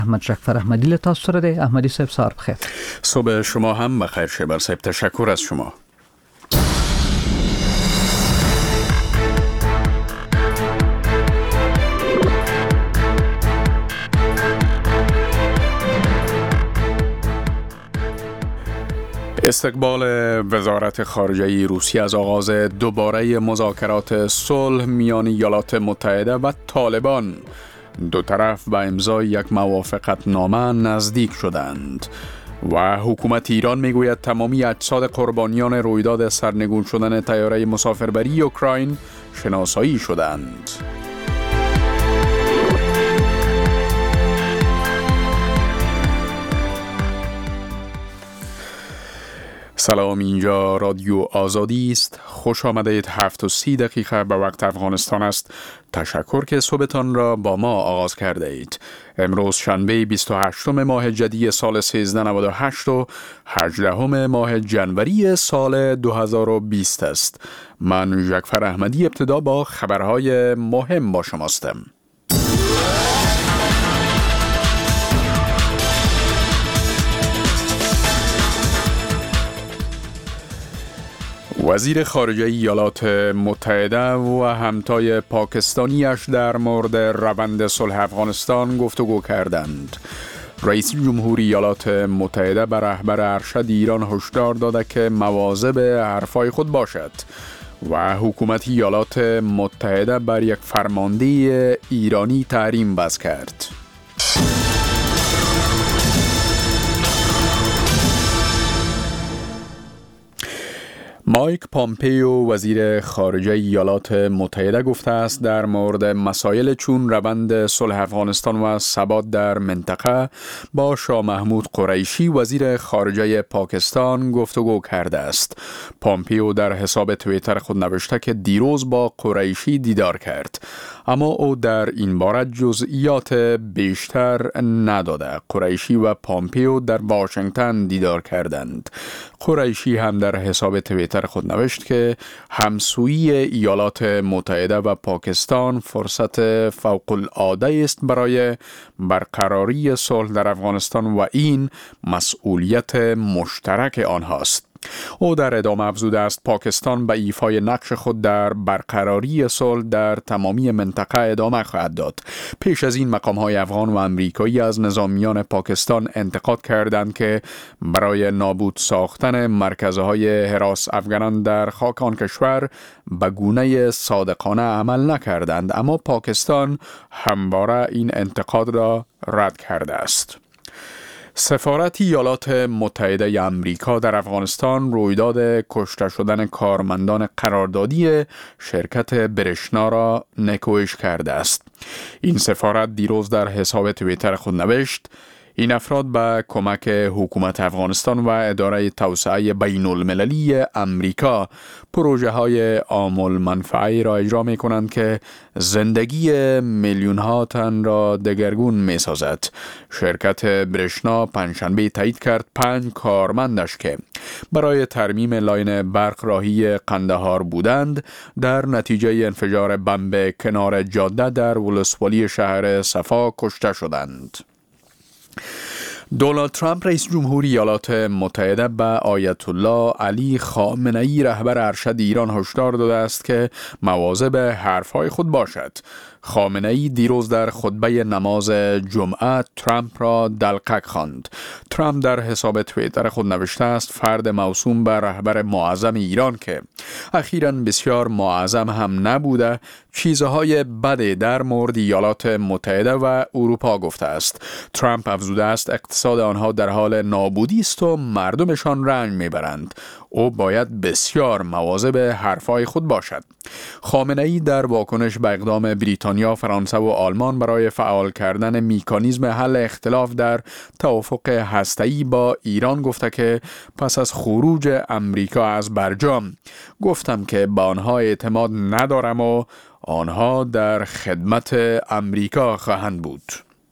احمد جعفر احمدی له تاسو سره دی. احمدی صاحب سهار بخیر. صبح شما هم بخیر شبر صاحب، تشکر از شما. استقبال وزارت خارجه روسیه از آغاز دوباره مذاکرات صلح میان ایالات متحده و طالبان، دو طرف به امضای یک موافقتنامه نزدیک شدند و حکومت ایران میگوید تمامی اجساد قربانیان رویداد سرنگون شدن طیاره مسافربری اوکراین شناسایی شدند. سلام، اینجا رادیو آزادی است. خوش آمدید. 7:30 به وقت افغانستان است. تشکر که صبحتان را با ما آغاز کرده اید. امروز شنبه 28 ماه جدی سال 1398 و 18 ماه جنوری سال 2020 است. من جعفر احمدی ابتدا با خبرهای مهم با شماستم. وزیر خارجه ایالات متحده و همتای پاکستانیش در مورد روند صلح افغانستان گفتگو کردند. رئیس جمهوری ایالات متحده به رهبر ارشد ایران هشدار داده که مواظب حرفای خود باشد و حکومت ایالات متحده بر یک فرمانده ایرانی تحریم وضع کرد. مایک پامپیو وزیر خارجه ایالات متحده گفته است در مورد مسائل چون روند صلح افغانستان و ثبات در منطقه با شاه محمود قریشی وزیر خارجه پاکستان گفتگو کرده است. پامپیو در حساب توییتر خود نوشته که دیروز با قریشی دیدار کرد، اما او در این باره جزئیات بیشتر نداده. قریشی و پامپیو در واشنگتن دیدار کردند. قریشی هم در حساب توییتر خود نوشت که همسویی ایالات متحده و پاکستان فرصت فوق العاده است برای برقراری صلح در افغانستان و این مسئولیت مشترک آنهاست. او در ادامه افزوده است پاکستان به ایفای نقش خود در برقراری صلح در تمامی منطقه ادامه خواهد داد. پیش از این مقام‌های افغان و امریکایی از نظامیان پاکستان انتقاد کردند که برای نابود ساختن مرکزهای حراس افغانان در خاک آن کشور به گونه صادقانه عمل نکردند، اما پاکستان همواره این انتقاد را رد کرده است. سفارت ایالات متحده آمریکا در افغانستان رویداد کشته شدن کارمندان قراردادی شرکت برشنا را نکوهش کرده است. این سفارت دیروز در حساب توییتر خود نوشت این افراد به کمک حکومت افغانستان و اداره توسعه بین المللی امریکا پروژه های عام المنفعه را اجرا می کنند که زندگی میلیون ها تن را دگرگون می سازد. شرکت برشنا پنجشنبه تایید کرد 5 کارمندش که برای ترمیم لاین برق راهی قندهار بودند در نتیجه انفجار بمب کنار جاده در ولسوالی شهر صفا کشته شدند. دونالد ترامپ رئیس جمهوری ایالات متحده به آیت الله علی خامنه‌ای رهبر ارشد ایران هشدار داده است که مواظب حرفهای خود باشد. خامنه‌ای دیروز در خطبه نماز جمعه ترامپ را دلقک خواند. ترامپ در حساب توییتر خود نوشته است فرد موسوم به رهبر معظم ایران که اخیراً بسیار معظم هم نبوده چیزهای بدی در مورد ایالات متحده و اروپا گفته است. ترامپ افزوده است اقتصاد آنها در حال نابودی است و مردمشان رنج میبرند. او باید بسیار مواظب حرفای خود باشد. خامنه‌ای در واکنش به اقدام بریتانیا، فرانسه و آلمان برای فعال کردن مکانیزم حل اختلاف در توافق هسته‌ای با ایران گفته که پس از خروج امریکا از برجام گفتم که به آنها اعتماد ندارم و آنها در خدمت امریکا خواهند بود.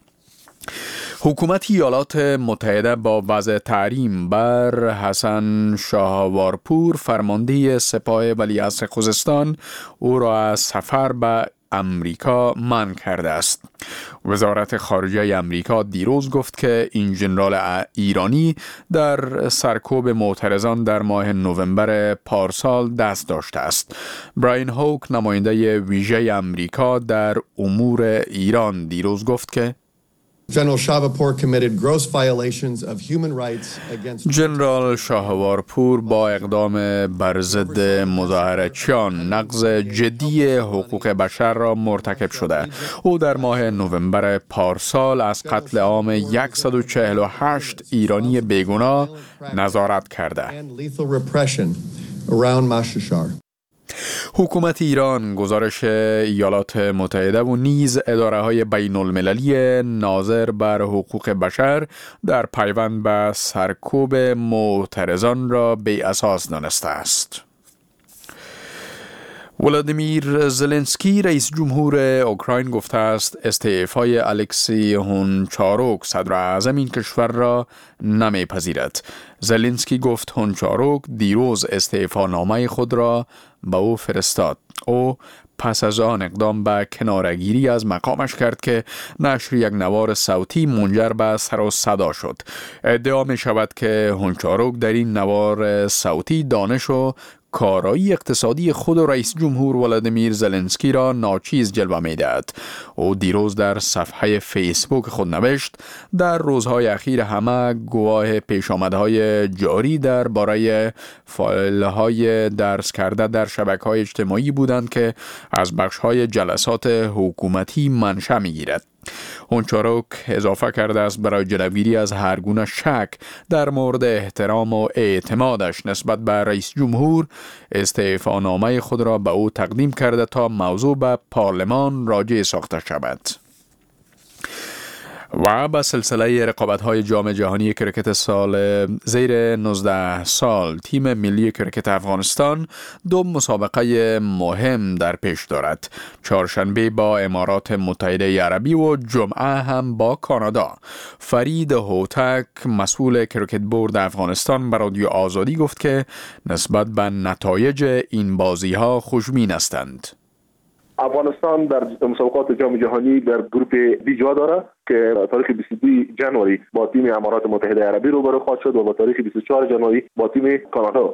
حکومت ایالات متحده با وضع تحریم بر حسن شاهوارپور فرمانده سپاه ولیعصر خوزستان او را از سفر به امریکا منع کرده است. وزارت خارجه امریکا دیروز گفت که این ژنرال ایرانی در سرکوب معترضان در ماه نوامبر پارسال دست داشته است. براین هوک، نماینده ویژه امریکا در امور ایران، دیروز گفت که جنرال شاهوارپور با اقدام بر ضد مظاهرچیان نقض جدی حقوق بشر را مرتکب شده. او در ماه نوامبر پارسال از قتل عام 148 ایرانی بیگناه نظارت کرده. حکومت ایران گزارش ایالات متحده و نیز اداره‌های بین المللی ناظر بر حقوق بشر در پیوند به سرکوب معترضان را بی اساس دانسته است. ولادیمیر زلنسکی، رئیس جمهور اوکراین، گفته است استعفای الکسی هونچاروک صدر اعظم این کشور را نمیپذیرد. زلنسکی گفت هونچاروک دیروز استعفانامه خود را به او فرستاد. او پس از آن اقدام به کناره‌گیری از مقامش کرد که نشر یک نوار صوتی منجر به سر و صدا شد. ادعا می شود که هونچاروک در این نوار صوتی دانش و کارایی اقتصادی خود و رئیس جمهور ولادیمیر زلنسکی را ناچیز جلوه می دهد. او دیروز در صفحه فیسبوک خود نوشت در روزهای اخیر همه گواه پیش آمدهای جاری درباره فایل‌های درس کرده در شبکه‌های اجتماعی بودند که از بخش‌های جلسات حکومتی منشأ می‌گیرد. هونچاروک اضافه کرده است برای جلوگیری از هر گونه شک در مورد احترام و اعتمادش نسبت به رئیس جمهور استعفانامه خود را به او تقدیم کرده تا موضوع به پارلمان راجع ساخته شود. و به سلسله رقابت‌های جام جهانی کرکت سال زیر 19 سال، تیم ملی کرکت افغانستان 2 مسابقه مهم در پیش دارد. چهارشنبه با امارات متحده عربی و جمعه هم با کانادا. فرید هوتک، مسئول کرکت بورد افغانستان، به رادیو آزادی گفت که نسبت به نتایج این بازی‌ها خوشبین هستند. افغانستان در مسابقات جام جهانی در گروپ بی جا داره که تاریخ 22 جنوری با تیم امارات متحده عربی روبرو خواهد شد و با تاریخ 24 جنوری با تیم کانادا.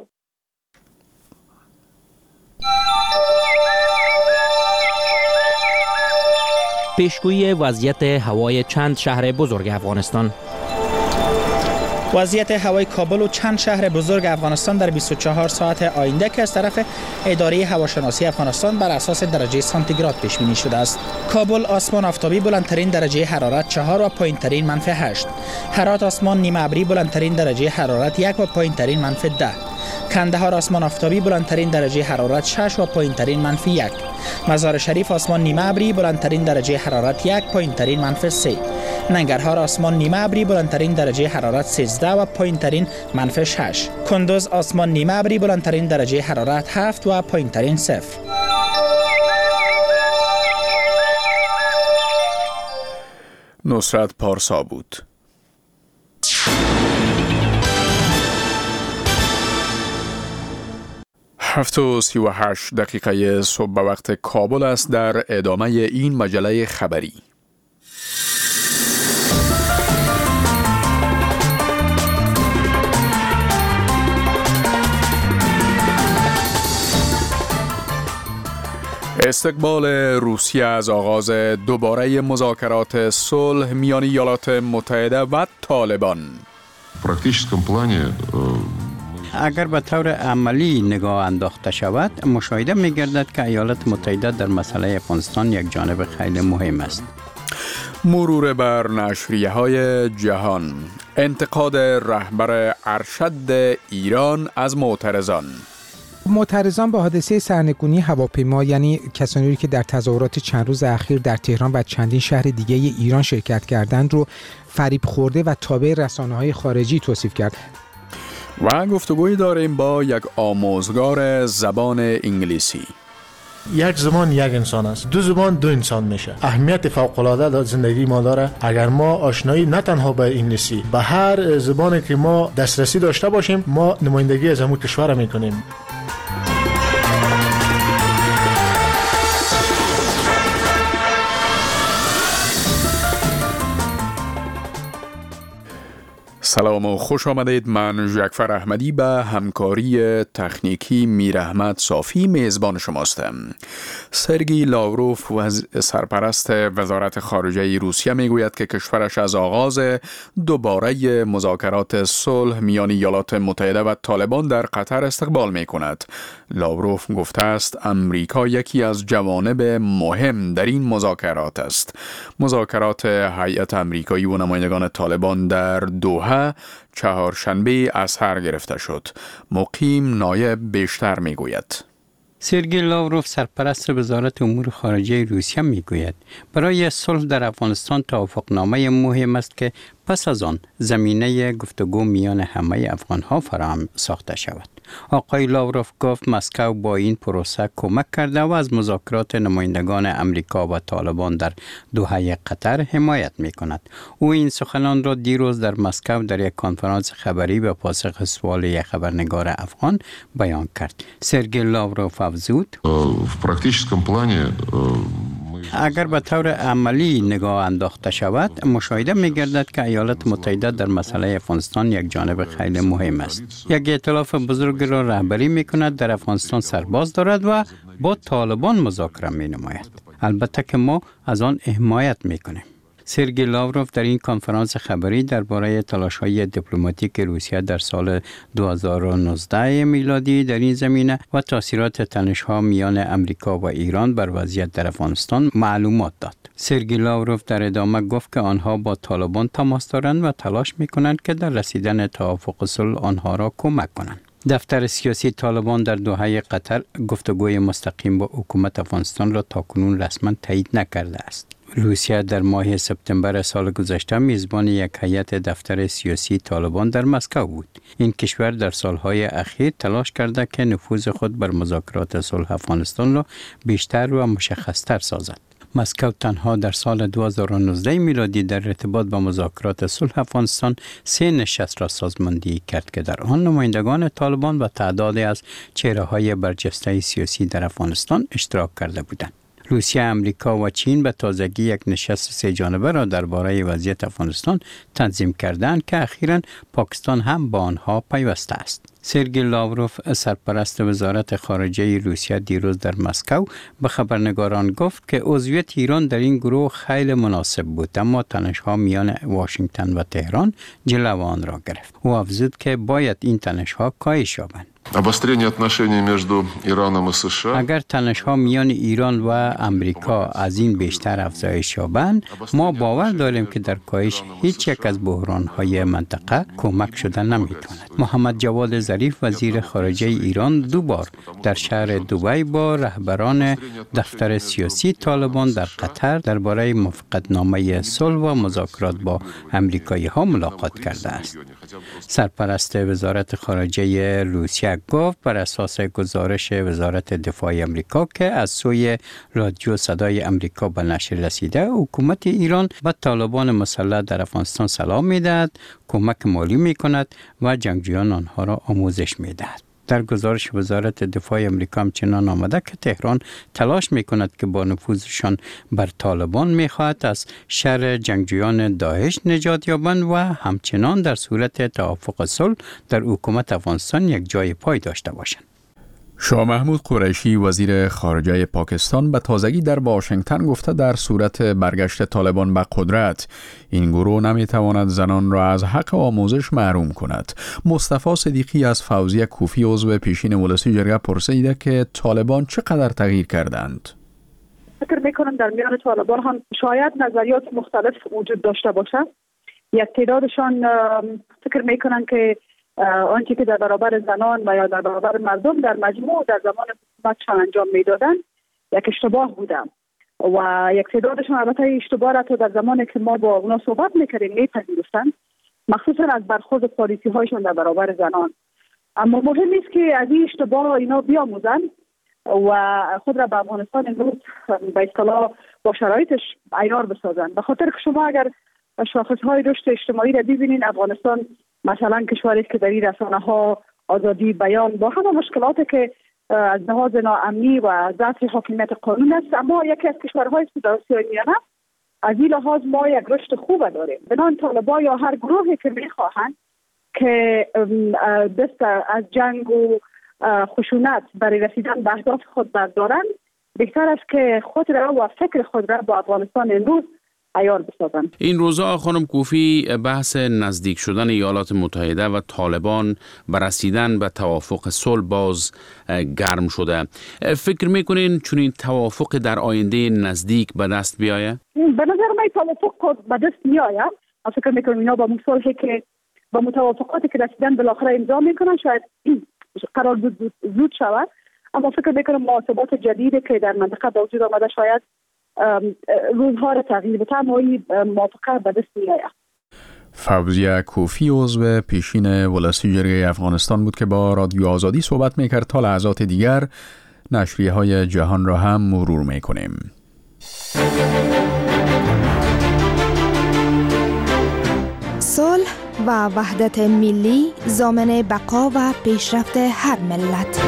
پیشگویی وضعیت هوای چند شهر بزرگ افغانستان. وضعیت هوای کابل و چند شهر بزرگ افغانستان در 24 ساعت آینده که از طرف اداره هواشناسی افغانستان بر اساس درجه سانتیگراد پیش بینی شده است. کابل آسمان آفتابی، بلندترین درجه حرارت 4 و پایینترین منفی 8. هرات آسمان نیمه ابری، بلندترین درجه حرارت 1 و پایینترین منفی 10. کندهار آسمان آفتابی، بلندترین درجه حرارت 6 و پایینترین منفی 1. مزار شریف آسمان نیمه ابری، بلندترین درجه حرارت 1، پایینترین منفی 3. ننگرهار آسمان نیمه ابری، بلندترین درجه حرارت 13 و پایینترین منفی 6. کندوز آسمان نیمه ابری، بلندترین درجه حرارت 7 و پایینترین 0. نصرت پارسا بود. هفت و 38 دقیقه صبح به وقت کابل است. در ادامه این مجله خبری، استقبال روسیه از آغاز دوباره مذاکرات صلح میان ایالات متحده و طالبان. اگر به طور عملی نگاه انداخته شود، مشاهده می گردد که ایالات متحده در مسئله افغانستان یک جانب خیلی مهم است. مرور بر نشریه‌های جهان، انتقاد رهبر ارشد ایران از معترضان به حادثه سرنگونی هواپیما، یعنی کسانی که در تظاهرات چند روز اخیر در تهران و چندین شهر دیگه ایران شرکت کردند رو فریب خورده و تابع رسانه‌های خارجی توصیف کرد. و گفتگوی داریم با یک آموزگار زبان انگلیسی. یک زبان یک انسان است، دو زبان دو انسان میشه. اهمیت فوق‌العاده در زندگی ما داره. اگر ما آشنایی نه تنها به انگلیسی، به هر زبانی که ما دسترسی داشته باشیم، ما نمایندگی از همون کشور میکنیم. سلام و خوش آمدید. من جعفر احمدی به همکاری تکنیکی میر احمد صافی میزبان شماستم. سرگئی لاوروف سرپرست وزارت خارجه روسیه میگوید که کشورش از آغاز دوباره مذاکرات صلح میان ایالات متحده و طالبان در قطر استقبال میکند. لاوروف گفته است امریکا یکی از جوانب مهم در این مذاکرات است. مذاکرات هیئت امریکایی و نمایندگان طالبان در دوحه چهارشنبه از سر گرفته شد. مقیم نایب بیشتر میگوید. سرگئی لاوروف سرپرست وزارت امور خارجه روسیه میگوید برای صلح در افغانستان توافقنامه مهم است که پس از آن زمینه گفتگو میان همه افغانها فراهم ساخته شود. آقای لاوروف گفت مسکو با این پروسه کمک کرده و از مذاکرات نمایندگان امریکا و طالبان در دوحه قطر حمایت می کند. او این سخنان را دیروز در مسکو در یک کنفرانس خبری به پاسخ سوال یک خبرنگار افغان بیان کرد. سرگئی لاوروف افزود اگر به طور عملی نگاه انداخته شود مشاهده می گردد که ایالات متحده در مسئله افغانستان یک جانب خیلی مهم است. یک ائتلاف بزرگ را رهبری می کند، در افغانستان سرباز دارد و با طالبان مذاکره می نماید. البته که ما از آن حمایت می کنیم. سرگئی لاوروف در این کنفرانس خبری درباره تلاش‌های دیپلماتیک روسیه در سال 2019 میلادی در این زمینه و تاثیرات تنش‌ها میان امریکا و ایران بر وضعیت در افغانستان معلومات داد. سرگئی لاوروف در ادامه گفت که آنها با طالبان تماس دارند و تلاش می‌کنند که در رسیدن توافق صلح آنها را کمک کنند. دفتر سیاسی طالبان در دوحه قطر گفتگوی مستقیم با حکومت افغانستان را تاکنون رسما تایید نکرده است. روسیه در ماه سپتامبر سال گذشته میزبان یک هیئت دفتر سیاسی طالبان در مسکو بود. این کشور در سالهای اخیر تلاش کرده که نفوذ خود بر مذاکرات صلح افغانستان را بیشتر و مشخصتر سازد. مسکو تنها در سال 2019 میلادی در ارتباط با مذاکرات صلح افغانستان 3 نشست را سازماندهی کرد که در آن نمایندگان طالبان و تعدادی از چهره‌های برجسته سیاسی در افغانستان اشتراک کرده بودند. روسیه، امریکا و چین به تازگی یک نشست 3 جانبه را درباره وضعیت افغانستان تنظیم کردند که اخیراً پاکستان هم با آنها پیوسته است. سرگئی لاوروف سرپرست وزارت خارجه روسیه دیروز در مسکو به خبرنگاران گفت که عضویت ایران در این گروه خیلی مناسب بود، اما تنش‌ها میان واشنگتن و تهران جلو آن را گرفت. او افزود که باید این تنش‌ها کاهش یابند. اگر تنش‌ها میان ایران و امریکا از این بیشتر افزایش یابند، ما باور داریم که در کاهش هیچ یک از بحران‌های منطقه کمک شده نمی‌تواند. محمد جواد ظریف وزیر خارجه ایران 2 بار در شهر دبی با رهبران دفتر سیاسی طالبان در قطر درباره موافقتنامه صلح و مذاکرات با امریکایی‌ها ملاقات کرده است. سرپرست وزارت خارجه روسیه گفت بر اساس گزارش وزارت دفاع امریکا که از سوی رادیو صدای امریکا به نشر رسیده، حکومت ایران به طالبان مسلح در افغانستان سلام می‌دهد، کمک مالی می‌کند و جنگجویان آنها را آموزش می‌دهد. در گزارش وزارت دفاع امریکا همچنان آمده که تهران تلاش می‌کند که با نفوذشان بر طالبان می‌خواهد از شر جنگجویان داعش نجات یابند و همچنان در صورت توافق صلح در حکومت افغانستان یک جای پای داشته باشند. شاه محمود قریشی وزیر خارجه پاکستان به تازگی در واشنگتن گفته در صورت برگشت طالبان به قدرت این گروه نمیتواند زنان را از حق آموزش محروم کند. مصطفی صدیقی از فوزیه کوفی عضو پیشین مجلس جرگه پرسیده که طالبان چقدر تغییر کردند. فکر میکنم در میان طالبان هم شاید نظریات مختلف وجود داشته باشد. یک تعدادشان فکر میکنن که آنچه که در برابر زنان و یا در برابر مردم در مجموع در زمان حکومتشان انجام میدادن یک اشتباه بوده و یک تعدادشان البته اشتباه را تا در زمانی که ما با اونا صحبت میکردیم میپذیرفتن، مخصوصا از برخورد پالیسی هایشان در برابر زنان. اما مهم است که از این اشتباه اینا بیاموزن و خود را به افغانستان امروز به اصطلاح با شرایطش عیار بسازن. به خاطر که شما اگر شاخصهای رشد اجتماعی را ببینین، افغانستان مثلا کشوری است که در این رسانه‌ها آزادی بیان با همه مشکلاتی که از لحاظ ناامنی و ضعف حاکمیت قانون است، اما یکی از کشورهایی است که در آسیای میانه از این لحاظ ما یک رشد خوب داریم. بنابراین طالبان یا هر گروهی که میخواهند که دست از جنگ و خشونت برای رسیدن به اهداف خود بردارند، بهتر است که خود را و فکر خود را با افغانستان امروز عیار بسازند. این روزها خانم کوفی بحث نزدیک شدن ایالات متحده و طالبان و رسیدن به توافق صلح باز گرم شده. فکر میکنین چون این توافق در آینده نزدیک به دست بیایه؟ به نظر من توافق به دست میآید. فکر میکنم اینا با صلحی که با متوافقاتی که رسیدن بالاخره امضا میکنن شاید قرار زود شود، اما فکر میکنم مناسبات جدیدی که در منطقه به وجود آمده شاید روزها را تغییر بده، اما این موافقه به دست میآید. فوزیه کوفی عضو پیشین ولسی جرگه افغانستان بود که با رادیو آزادی صحبت میکرد. تا لحظات دیگر نشریه های جهان را هم مرور میکنیم. صلح و وحدت ملی ضامن بقا و پیشرفت هر ملت.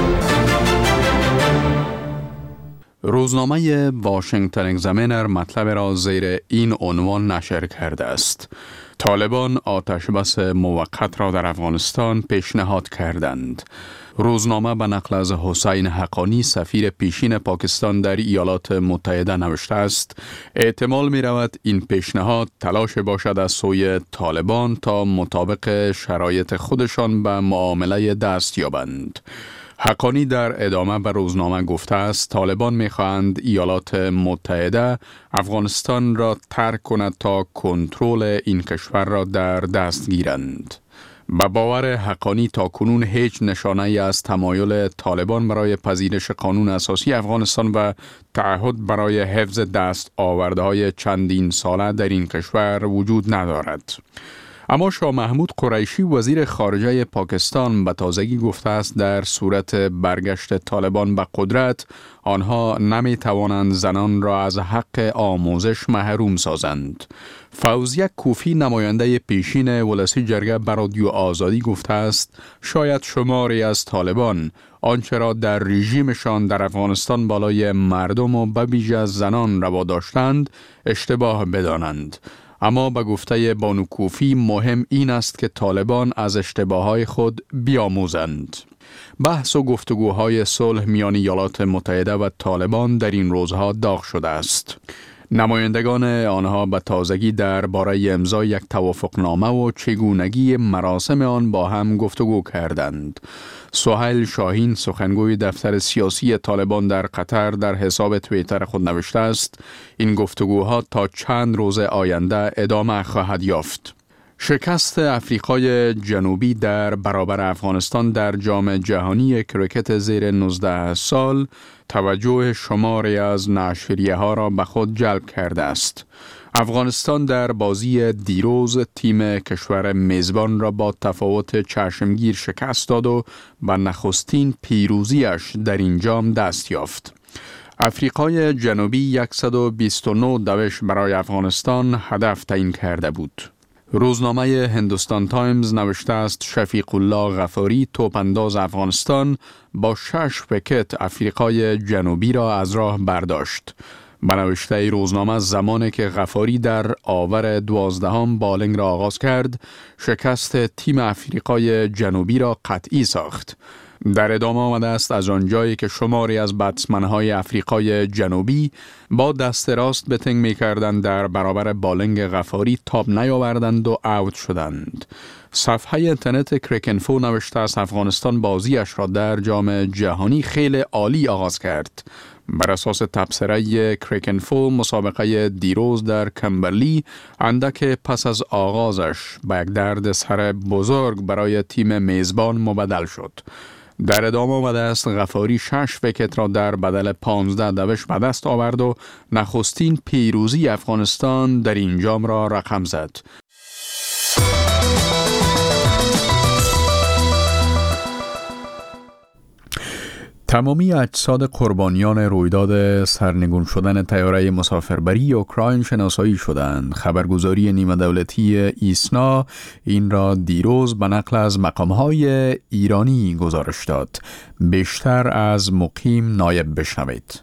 روزنامه واشنگتن اگزامینر مطلب را زیر این عنوان نشر کرده است: طالبان آتش بس موقت را در افغانستان پیشنهاد کردند. روزنامه به نقل از حسین حقانی سفیر پیشین پاکستان در ایالات متحده نوشته است: احتمال می رود این پیشنهاد تلاش باشد از سوی طالبان تا مطابق شرایط خودشان به معامله دست یابند. حقانی در ادامه به روزنامه گفته است طالبان می‌خواهند ایالات متحده افغانستان را ترک کند تا کنترل این کشور را در دست گیرند. به باور حقانی تاکنون هیچ نشانه‌ای از تمایل طالبان برای پذیرش قانون اساسی افغانستان و تعهد برای حفظ دست آورده‌های چندین ساله در این کشور وجود ندارد. اما شاه محمود قریشی وزیر خارجه پاکستان به تازگی گفته است در صورت برگشت طالبان به قدرت آنها نمی توانند زنان را از حق آموزش محروم سازند. فوزیه کوفی نماینده پیشین ولسی جرگه به رادیو آزادی گفته است شاید شماری از طالبان آنچه را در رژیمشان در افغانستان بالای مردم و به ویژه زنان روا داشتند اشتباه بدانند. اما به گفته بانو کوفی مهم این است که طالبان از اشتباهات خود بیاموزند. بحث و گفتگوهای صلح میان ایالات متحده و طالبان در این روزها داغ شده است. نمایندگان آنها به تازگی درباره امضای یک توافقنامه و چگونگی مراسم آن با هم گفتگو کردند. سهیل شاهین سخنگوی دفتر سیاسی طالبان در قطر در حساب توییتر خود نوشته است این گفتگوها تا چند روز آینده ادامه خواهد یافت. شکست آفریقای جنوبی در برابر افغانستان در جام جهانی کریکت زیر 19 سال توجه شماری از نشریه‌ها را به خود جلب کرده است. افغانستان در بازی دیروز تیم کشور میزبان را با تفاوت چشمگیر شکست داد و به نخستین پیروزیش در این جام دست یافت. آفریقای جنوبی 129 دوش برای افغانستان هدف تعیین کرده بود. روزنامه هندوستان تایمز نوشته است شفیق الله غفاری توپانداز افغانستان با 6 ویکت آفریقای جنوبی را از راه برداشت. به نوشته روزنامه زمانی که غفاری در آور 12 بالینگ را آغاز کرد شکست تیم آفریقای جنوبی را قطعی ساخت. در ادامه آمده است از آنجایی که شماری از بتسمن‌های آفریقای جنوبی با دست راست بتنگ می‌کردند در برابر بالینگ غفاری تاب نیاوردند و اوت شدند. صفحه اینترنت کریکنفو نوشته است افغانستان بازیش را در جام جهانی خیلی عالی آغاز کرد. بر اساس تبصره کریکنفو مسابقه دیروز در کمبرلی اندک پس از آغازش به یک درد سر بزرگ برای تیم میزبان مبدل شد. در ادامه آمده است غفاری 6 ویکت را در بدل 15 دوش به دست آورد و نخستین پیروزی افغانستان در این جام را رقم زد. تمامی اجساد قربانیان رویداد سرنگون شدن طیاره مسافربری اوکراین شناسایی شدند. خبرگزاری نیمه دولتی ایسنا این را دیروز به نقل از مقام‌های ایرانی گزارش داد. بیشتر از مقیم نایب بشنوید.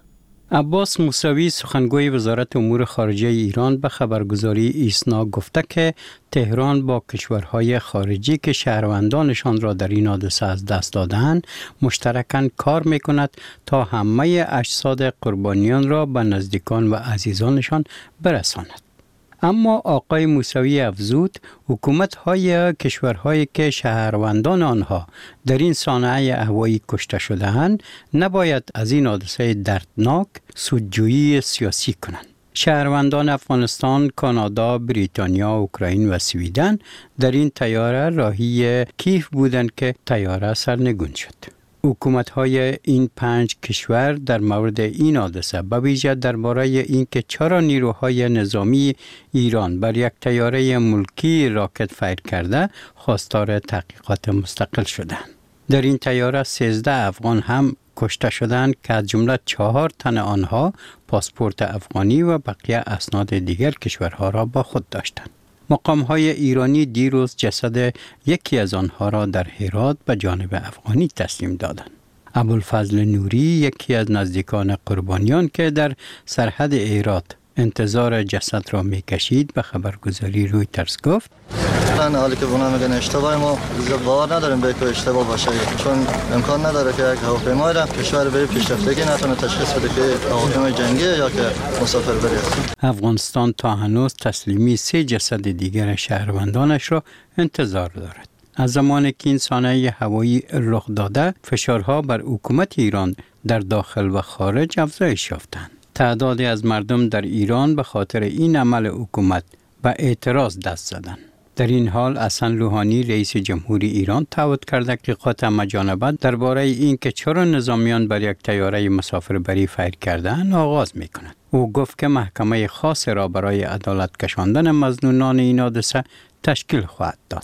عباس موسوی سخنگوی وزارت امور خارجه ایران به خبرگزاری ایسنا گفته که تهران با کشورهای خارجی که شهروندانشان را در این حادثه از دست دادند مشترکاً کار می‌کند تا همه اجساد قربانیان را به نزدیکان و عزیزانشان برساند. اما آقای موسوی افزود حکومت‌های کشورهایی که شهروندان آنها در این صحنه هوایی کشته شده‌اند نباید از این حادثه دردناک سودجویی سیاسی کنند. شهروندان افغانستان، کانادا، بریتانیا، اوکراین و سویدن در این طیاره راهی کیف بودند که طیاره سرنگون شد. حکومت‌های این 5 کشور در مورد این حادثه به ویژه درباره اینکه چرا نیروهای نظامی ایران بر یک طیاره ملکی راکت فایر کرده خواستار تحقیقات مستقل شدند. در این طیاره 13 افغان هم کشته شدند که از جمله 4 تن آنها پاسپورت افغانی و بقیه اسناد دیگر کشورها را با خود داشتند. مقام‌های ایرانی دیروز جسد یکی از آنها را در هرات به جانب افغانی تسلیم دادند. ابوالفضل نوری یکی از نزدیکان قربانیان که در سرحد هرات انتظار جسد را می‌کشید به خبرگزاری رویترز گفت: من حالی که اونا میگن اشتباه، ما باور نداریم به که اشتباه باشه، چون امکان نداره که یک هواپیمای را کشور به پیشرفتگی نتونه تشخیص بده که هواپیمای جنگی یا که مسافر بری است. افغانستان تا هنوز تسلیمی 3 جسد دیگر شهروندانش را انتظار دارد. از زمانی که این صحنه هوایی رخ داده، فشارها بر حکومت ایران در داخل و خارج افزایش یافتند. تعدادی از مردم در ایران به خاطر این عمل حکومت به اعتراض دست زدند. در این حال حسن روحانی رئیس جمهوری ایران تعهد کرده که قطع مجانبت درباره اینکه چرا نظامیان بر یک طیاره مسافربری فایر کردند آغاز می‌کند. او گفت که محکمه خاص را برای عدالت کشاندن مظنونان این حادثه تشکیل خواهد داد.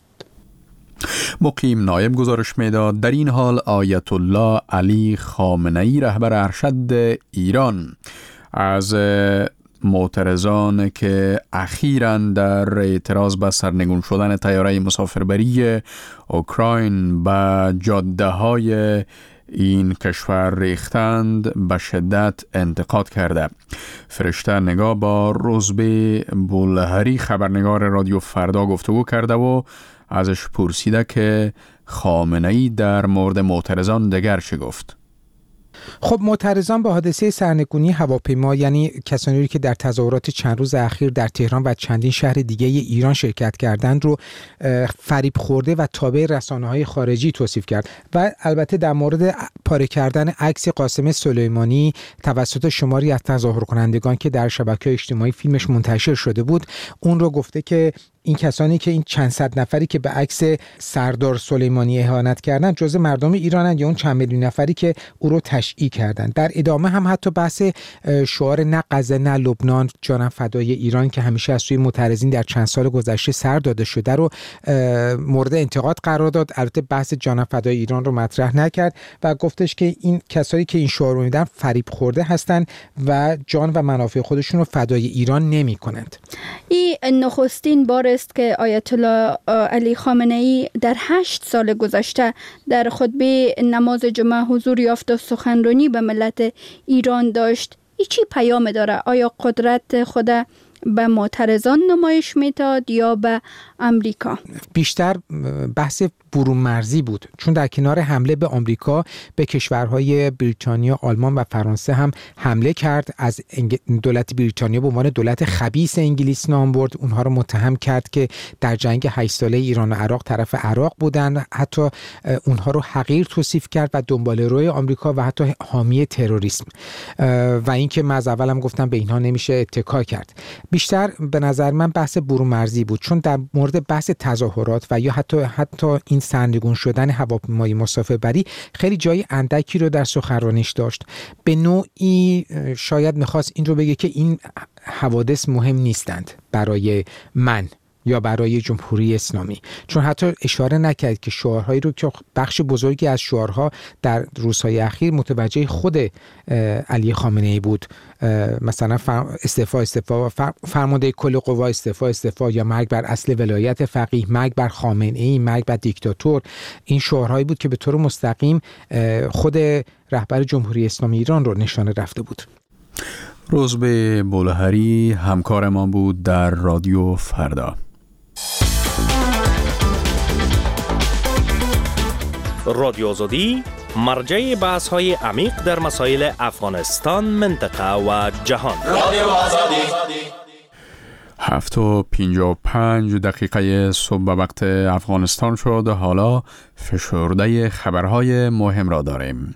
مقیم نایب گزارش میداد در این حال آیت الله علی خامنه‌ای رهبر ارشد ایران از معترضان که اخیراً در اعتراض به سرنگون شدن طیاره مسافربری اوکراین به جاده‌های این کشور ریختند به شدت انتقاد کرده. فرشته نگاه با روزبه بولهری خبرنگار رادیو فردا گفتگو کرده و ازش پرسیده که خامنه‌ای در مورد معترضان دگر چه گفت. خب معترضان به حادثه سرنگونی هواپیما، یعنی کسانی که در تظاهرات چند روز اخیر در تهران و چندین شهر دیگه ایران شرکت کردند رو فریب خورده و تابع رسانه‌های خارجی توصیف کرد و البته در مورد پاره کردن عکس قاسم سلیمانی توسط شماری از تظاهر کنندگان که در شبکه‌های اجتماعی فیلمش منتشر شده بود، اون رو گفته که این کسانی که این چند صد نفری که به عکس سردار سلیمانی اهانت کردند جزء مردم ایرانند یا اون چند میلیون نفری که او رو تشییع کردند. در ادامه هم حتی بحث شعار نه غزه نه لبنان جانم فدای ایران که همیشه از سوی معترضین در چند سال گذشته سر داده شده رو مورد انتقاد قرار داد. البته بحث جانم فدای ایران رو مطرح نکرد و گفتش که این کسایی که این شعار رو میدن فریب خورده هستند و جان و منافع خودشون رو فدای ایران نمی‌کنند. این نخستین بار است که آیت الله علی خامنه‌ای در 8 سال گذشته در خطبه نماز جمعه حضور یافت و سخنرانی به ملت ایران داشت. این چی پیام داره؟ آیا قدرت خود به معترضان نمایش میداد یا به امریکا؟ بیشتر بحث برون مرزی بود، چون در کنار حمله به آمریکا به کشورهای بریتانیا، آلمان و فرانسه هم حمله کرد. از دولت بریتانیا به عنوان دولت خبیث انگلیس نام برد، اونها رو متهم کرد که در جنگ 8 ساله ایران و عراق طرف عراق بودن، حتی اونها رو حقیر توصیف کرد و دنباله روی آمریکا و حتی حامی تروریسم و اینکه من از اولم گفتم به اینها نمیشه اتکا کرد. بیشتر به نظر من بحث برون مرزی بود، چون در مورد بحث تظاهرات و یا حتی این سرنگون شدن هواپیمای مسافربری خیلی جای اندکی رو در سخنرانیش داشت. به نوعی شاید میخواست این رو بگه که این حوادث مهم نیستند برای من یا برای جمهوری اسلامی، چون حتی اشاره نکرد که شعارهایی رو که بخش بزرگی از شعارها در روزهای اخیر متوجه خود علی خامنه‌ای بود، مثلا استعفا فرمانده کل قوا استعفا یا مرگ بر اصل ولایت فقیه، مرگ بر خامنه‌ای، مرگ بر دیکتاتور. این شعارهایی بود که به طور مستقیم خود رهبر جمهوری اسلامی ایران رو نشانه رفته بود. روزبه بولهری همکار ما بود در رادیو فردا. رادیو آزادی مرجع بحث‌های عمیق در مسائل افغانستان، منطقه و جهان. رادیو آزادی 7:55 صبح به وقت افغانستان شد. حالا فشرده خبرهای مهم را داریم.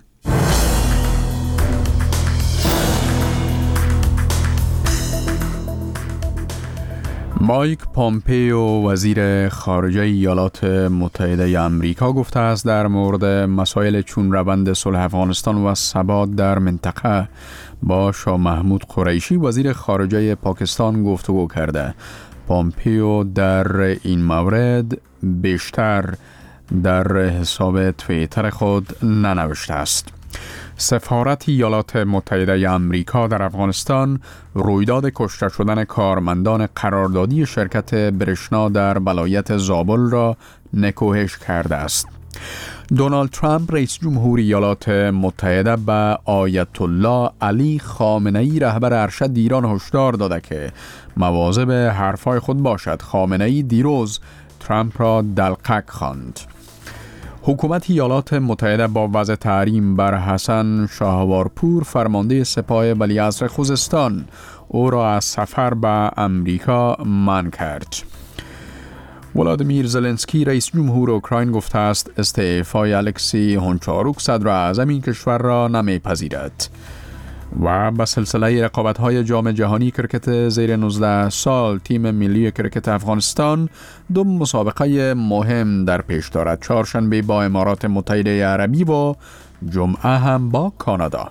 مایک پامپیو وزیر خارجه ایالات متحده آمریکا گفته است در مورد مسائل چون روند صلح افغانستان و ثبات در منطقه با شاه محمود قریشی وزیر خارجه پاکستان گفتگو کرده. پامپیو در این مورد بیشتر در حساب توییتر خود ننوشته است. سفارت ایالات متحده آمریکا در افغانستان رویداد کشته شدن کارمندان قراردادی شرکت برشنا در ولایت زابل را نکوهش کرده است. دونالد ترامپ رئیس جمهور ایالات متحده به آیت الله علی خامنه‌ای رهبر ارشد ایران هشدار داده که مواظب حرفای خود باشد. خامنه‌ای دیروز ترامپ را دلقک خواند. حکومت ایالات متحده با وضع تحریم بر حسن شاهوارپور فرمانده سپاه ولیعصر خوزستان او را از سفر به امریکا منع کرد. ولادیمیر زلنسکی رئیس جمهور اوکراین گفته است استعفای الکسی هونچاروک صدر اعظم این کشور را نمیپذیرد. و به سلسله رقابت‌های جام جهانی کرکت زیر 19 سال تیم ملی کرکت افغانستان دو مسابقه مهم در پیش دارد. چهارشنبه با امارات متحده عربی و جمعه هم با کانادا.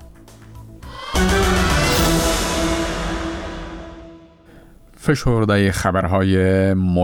فشرده خبرهای